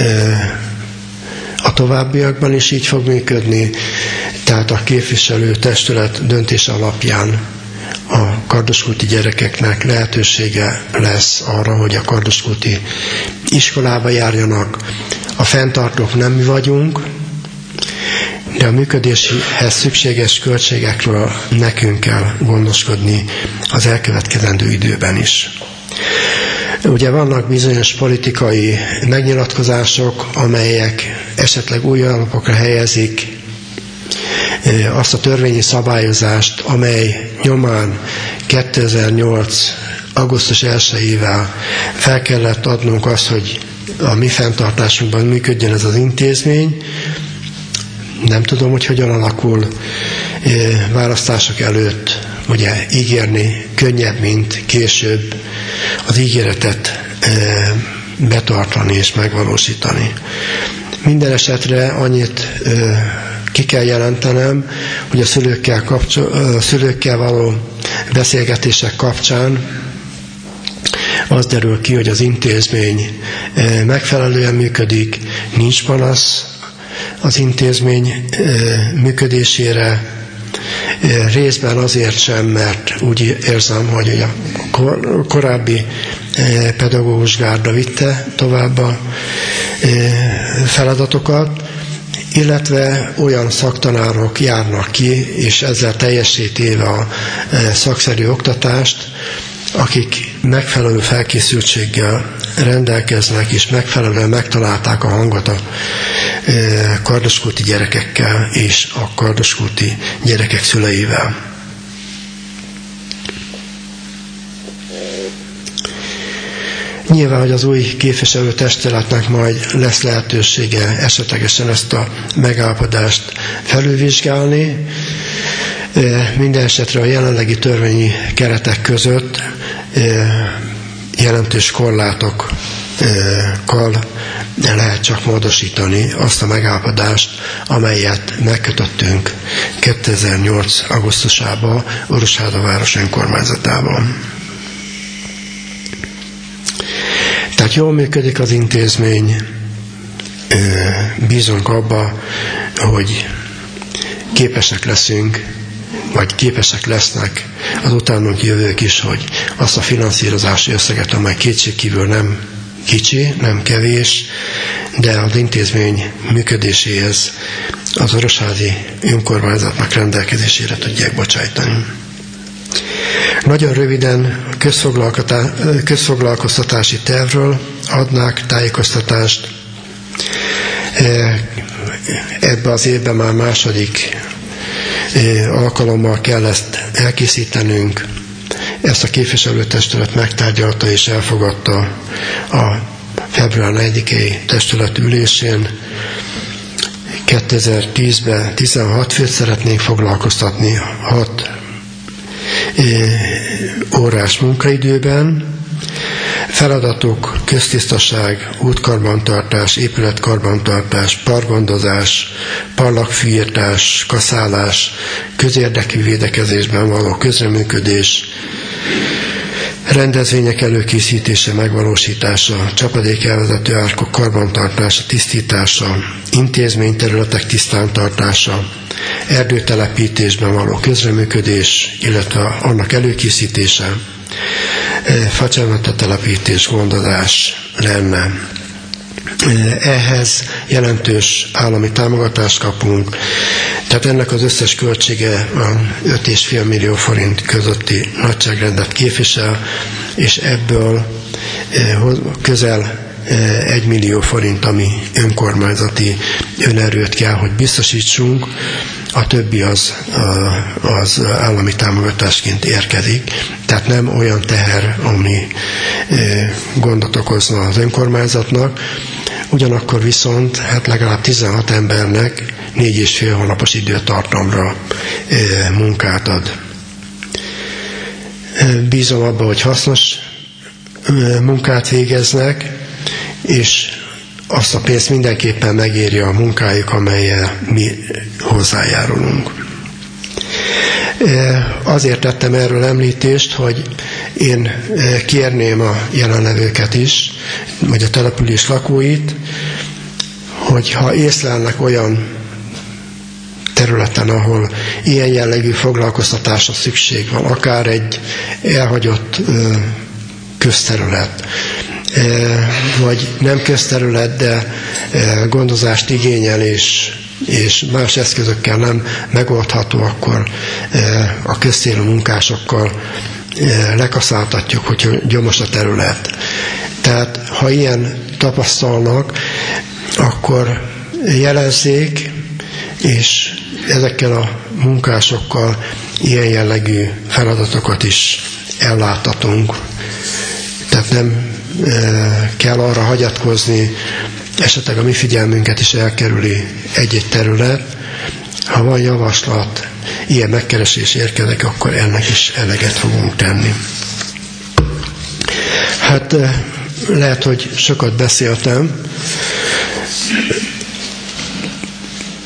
a továbbiakban is így fog működni, tehát a képviselő testület döntése alapján a kardoskulti gyerekeknek lehetősége lesz arra, hogy a kardoskulti iskolába járjanak. A fenntartók nem mi vagyunk, de a működéshez szükséges költségekről nekünk kell gondoskodni az elkövetkezendő időben is. Ugye vannak bizonyos politikai megnyilatkozások, amelyek esetleg új alapokra helyezik azt a törvényi szabályozást, amely nyomán kétezer-nyolc. augusztus elsejével fel kellett adnunk azt, hogy a mi fenntartásunkban működjön ez az intézmény. Nem tudom, hogy hogyan alakul választások előtt, ugye ígérni könnyebb, mint később az ígéretet betartani és megvalósítani. Minden esetre annyit ö, ki kell jelentenem, hogy a szülőkkel, kapcsol, a szülőkkel való beszélgetések kapcsán az derül ki, hogy az intézmény megfelelően működik, nincs panasz az intézmény működésére, részben azért sem, mert úgy érzem, hogy a korábbi pedagógus gárda vitte tovább a feladatokat, illetve olyan szaktanárok járnak ki, és ezzel teljessé téve a szakszerű oktatást, akik megfelelő felkészültséggel rendelkeznek, és megfelelően megtalálták a hangot a kardoskúti gyerekekkel és a kardoskúti gyerekek szüleivel. Nyilván, hogy az új képviselőtestületnek majd lesz lehetősége esetlegesen ezt a megállapodást felülvizsgálni. Minden esetre a jelenlegi törvényi keretek között jelentős korlátokkal lehet csak módosítani azt a megállapodást, amelyet megkötöttünk kétezer-nyolc augusztusában Orosháza város önkormányzatában. Tehát jól működik az intézmény, bízunk abba, hogy képesek leszünk, vagy képesek lesznek az utánunk jövők is, hogy azt a finanszírozási összeget, amely kétségkívül nem kicsi, nem kevés, de az intézmény működéséhez az orosházi önkormányzatnak rendelkezésére tudják bocsájtani. Nagyon röviden közfoglalkoztatási tervről adnák tájékoztatást. Ebben az évben már második alkalommal kell ezt elkészítenünk. Ezt a képviselőtestület megtárgyalta és elfogadta a február negyedikei testület ülésén. kétezer-tízben tizenhat főt szeretnénk foglalkoztatni hat órás munkaidőben. Feladatok: köztisztaság, útkarbantartás, épületkarbantartás, parkgondozás, parlagfűírtás, kaszálás, közérdekű védekezésben való közreműködés, rendezvények előkészítése, megvalósítása, csapadékelvezető árkok karbantartása, tisztítása, intézményterületek tisztántartása, erdőtelepítésben való közreműködés, illetve annak előkészítése, facsemete telepítés, gondozás lenne. Ehhez jelentős állami támogatást kapunk, tehát ennek az összes költsége öt egész öt millió forint közötti nagyságrendet képvisel, és ebből közel egy millió forint, ami önkormányzati önerőt kell, hogy biztosítsunk, a többi az, az állami támogatásként érkezik, tehát nem olyan teher, ami gondot okozna az önkormányzatnak, ugyanakkor viszont hát legalább tizenhat embernek négy és fél hónapos időtartamra munkát ad. Bízom abban, hogy hasznos munkát végeznek, és azt a pénzt mindenképpen megéri a munkájuk, amellyel mi hozzájárulunk. Azért tettem erről említést, hogy én kérném a jelenlevőket is, vagy a település lakóit, hogy ha észlelnek olyan területen, ahol ilyen jellegű foglalkoztatásra szükség van, akár egy elhagyott közterület, vagy nem közterület, de gondozást igényel, és, és más eszközökkel nem megoldható, akkor a közcélú munkásokkal lekaszáltatjuk, hogy gyomos a terület. Tehát, ha ilyen tapasztalnak, akkor jelezzék, és ezekkel a munkásokkal ilyen jellegű feladatokat is ellátatunk. Tehát nem kell arra hagyatkozni, esetleg a mi figyelmünket is elkerüli egy-egy terület. Ha van javaslat, ilyen megkeresés érkezik, akkor ennek is eleget fogunk tenni. Hát lehet, hogy sokat beszéltem.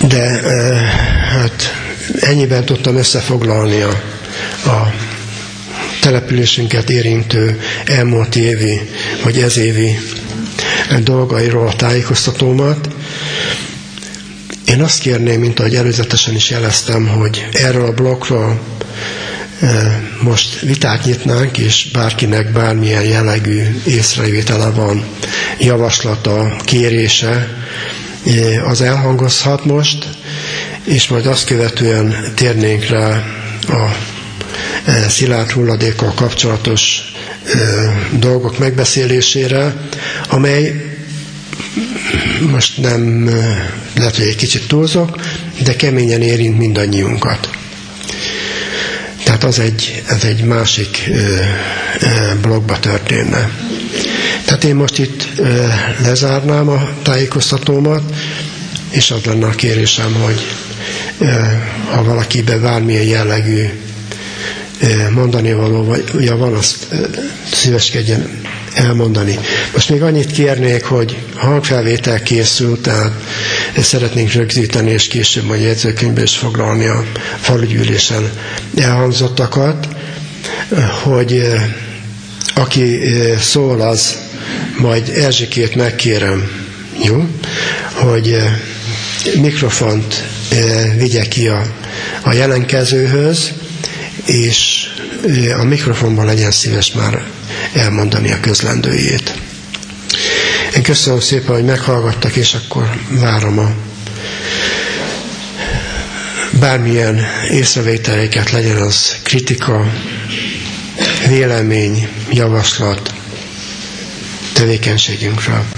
De hát ennyiben tudtam összefoglalni a, a településünket érintő elmúlt évi, vagy ez évi dolgairól a tájékoztatómat. Én azt kérném, mint ahogy előzetesen is jeleztem, hogy erről a blokkról most vitát nyitnánk, és bárkinek bármilyen jellegű észrevétele van, javaslata, kérése, az elhangozhat most, és majd azt követően térnénk rá a szilárd hulladékkal kapcsolatos dolgok megbeszélésére, amely most nem, lehet, hogy egy kicsit túlzok, de keményen érint mindannyiunkat. Tehát az egy, ez egy másik blokkba történne. Tehát én most itt lezárnám a tájékoztatómat, és az lenne a kérésem, hogy ha valakiben bármilyen jellegű mondani valója van, azt szíveskedjen elmondani. Most még annyit kérnék, hogy hangfelvétel készül, tehát szeretnénk rögzíteni, és később a jegyzőkönyvbe is foglalni a falugyűlésen elhangzottakat, hogy aki szól, az majd Erzsikét megkérem, jó? Hogy mikrofont vigye ki a, a jelentkezőhöz, és a mikrofonban legyen szíves már elmondani a közlendőjét. Én köszönöm szépen, hogy meghallgattak, és akkor várom a bármilyen észrevételeiket, legyen az kritika, vélemény, javaslat tevékenységünkről.